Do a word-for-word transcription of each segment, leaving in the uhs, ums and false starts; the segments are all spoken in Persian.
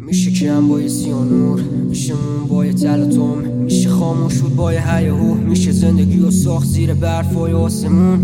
میشه کم با یه سیانور، میشه مون با یه تلاتوم، میشه خاموش بود با یه هیاهو، میشه زندگی و ساخت زیر برفای آسمون.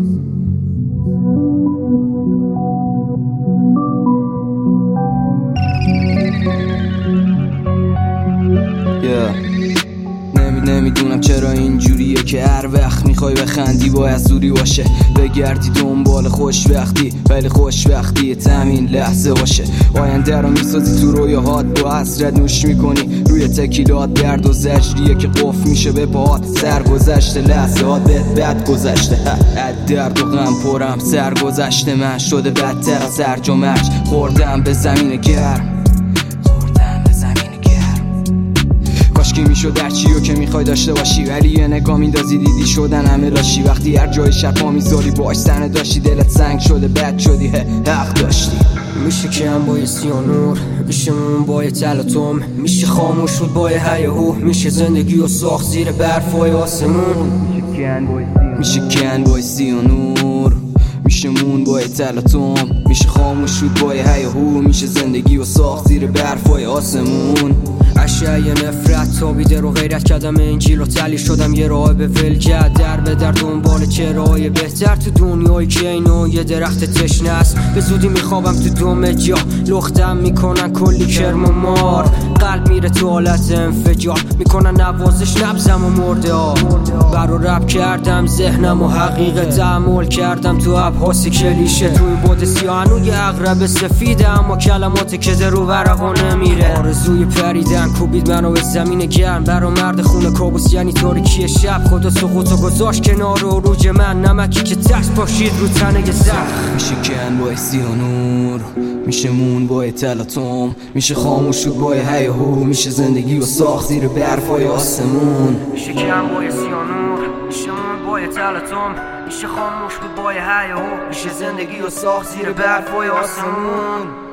yeah. نمیدونم چرا اینجوریه که هر وقت میخوای بخندی باید زوری باشه، بگردی دنبال خوشبختی، ولی خوشبختی تمین لحظه باشه. آینده رو میسازی تو رویاهات، با حسرت نوش میکنی روی تکیلات، درد و زجریه که قف میشه به پاهات. سرگذشته لحظه هات بهت بد گذشته، از درد و غم پرم سرگذشته من شده بدتر از هرج و مرج. خوردم به زمین گرم، کاشکی میشد در چیو که میخوای داشته باشی، ولی یه نگاه میندازی دیدی شدن همه لاشی. وقتی هر جای شب پا میذاری باش سنه داشتی، دلت سنگ شده بد شدی، حق داشتی. میشه کم با یه سیانور، میشه مون با یه تلاتوم، میشه خاموش بود با یه هیاهو، میشه زندگی و ساخت زیر برفای آسمون. میشه کن با یه سیانور، میشه مون با یه تلاتوم، میشه خاموش بود با یه هیاهو، میشه زندگی و ساخت زیر برفای آسمون. اشعه یه نفرت تابیده رو غیرت کردم انجیل و تلی شدم یه راه به ولگرد، در به در دنبال چرای بهتر تو دنیایی که اینو یه درخت تشنه است. به زودی میخوابم تو دوم جا، لختم میکنن کلی کرم و مار، قلب میره تو حالت انفجار، میکنن نوازش نبزم و مرده ها. برا رب کردم ذهنم و حقیقت تعمل کردم تو ابحاثی کلیشه، توی بود سیاهنو یه اغرب سفیده، اما کلمات که رو ورقا نمیره. آرزوی پریدن کوبید منو به زمین گرم، برا مرد خونه کابوس یعنی تاریکی شب. خدا سقوطو گذاشت کنار و روج من، نمکی که ترس پاشید رو تنه زخم. میشه کن با سیانور، میشه مون با تلاتوم، میشه خاموش بود با هیاهو، میشه زندگی و ساخت زیر برفای آسمون. میشه کن با سیانور، میشه مون با تلاتوم، میشه خاموش بود با هیاهو، میشه زندگی و ساخت زیر برفای آسمون.